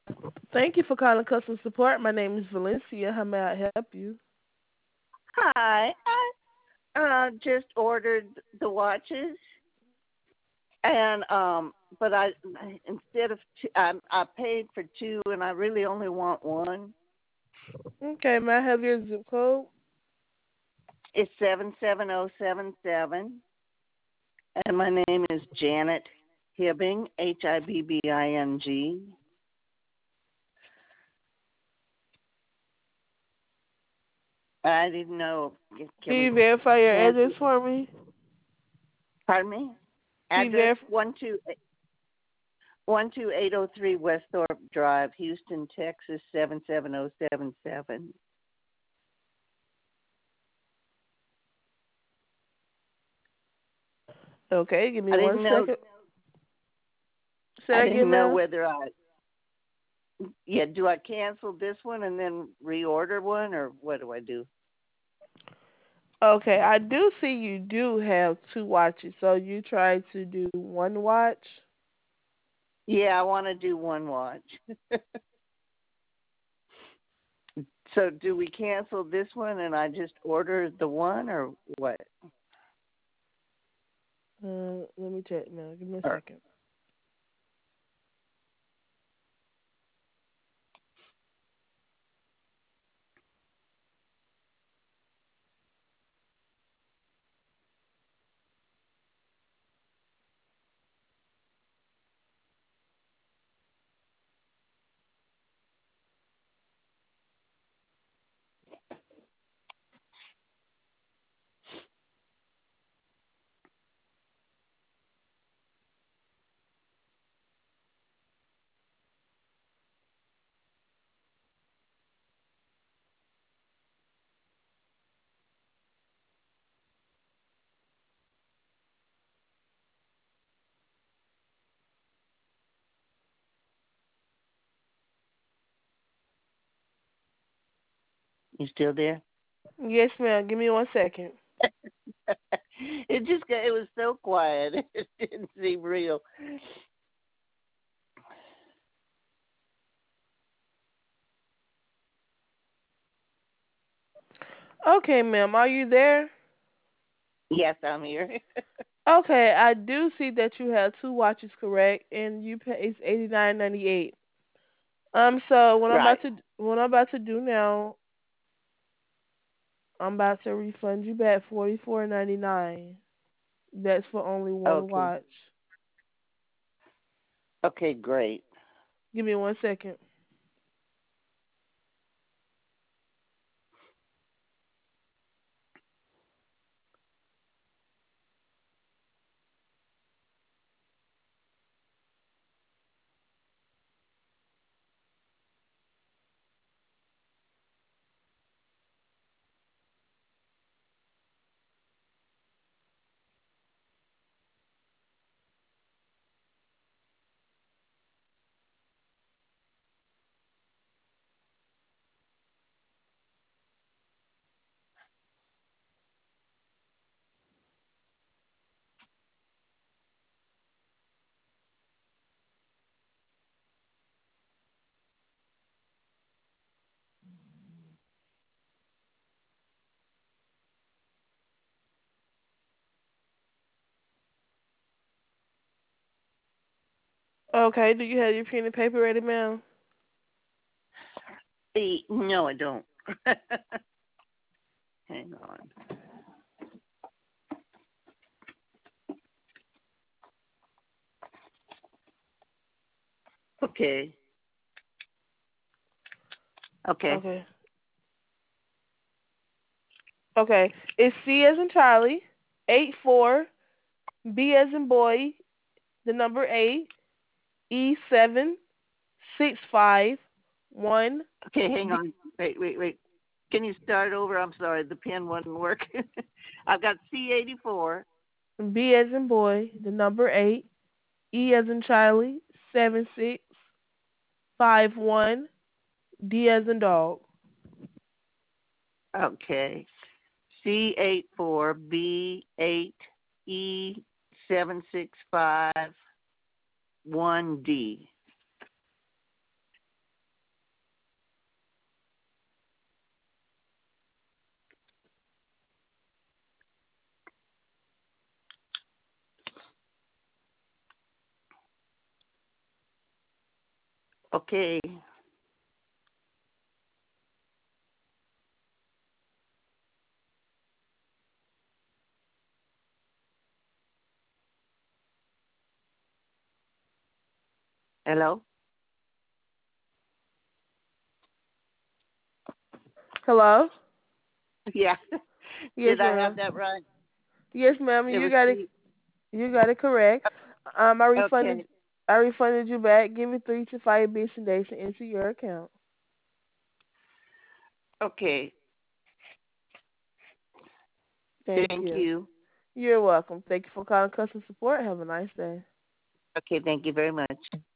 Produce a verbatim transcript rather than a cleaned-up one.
Thank you for calling customer support. My name is Valencia. How may I help you? Hi, I uh, just ordered the watches, and um, but I instead of two, I, I paid for two, and I really only want one. Okay, may I have your zip code? It's seven seven zero seven seven, and my name is Janet Hibbing, H I B B I N G. I didn't know. Can Can we you verify your address cancel? for me? Pardon me. Can you Address verify? one two one two eight zero three Westhorpe Drive, Houston, Texas seven seven zero seven seven. Okay, give me I one didn't know. second. Say I that didn't again, know ma'am. whether I. Yeah, do I cancel this one and then reorder one, or what do I do? Okay, I do see you do have two watches, so you try to do one watch. Yeah, I want to do one watch. So, do we cancel this one and I just order the one, or what? Uh, let me check now. Give me a Or, second. you still there? Yes, ma'am. Give me one second. It just got, it was so quiet. It didn't seem real. Okay, ma'am. Are you there? Yes, I'm here. Okay, I do see that you have two watches, correct, and you pay it's eighty nine ninety eight. Um, so what I'm Right. about to what I'm about to do now, I'm about to refund you back forty four ninety nine. That's for only one Okay. watch. Okay, great. Give me one second. Okay, do you have your pen and paper ready, ma'am? The, no, I don't. Hang on. Okay. Okay. Okay. Okay. It's C as in Charlie, eight four, B as in boy, the number eight, E seven, six five, one, Okay, hang D, on. Wait, wait, wait. Can you start over? I'm sorry, the pen wasn't working. I've got C eighty-four. B as in boy, the number eight, E as in Charlie, seven six five one, D as in dog. Okay. C eighty-four, B eight, E seven six five one D. Okay. Hello? Hello? Yeah. Yes, Did I have ma'am. that right? Yes, ma'am. It You was got it. C. You got it correct. Um, I refunded. Okay. I refunded you back. Give me three to five business days to enter your account. Okay. Thank Thank you. you. You're welcome. Thank you for calling customer support. Have a nice day. Okay, thank you very much.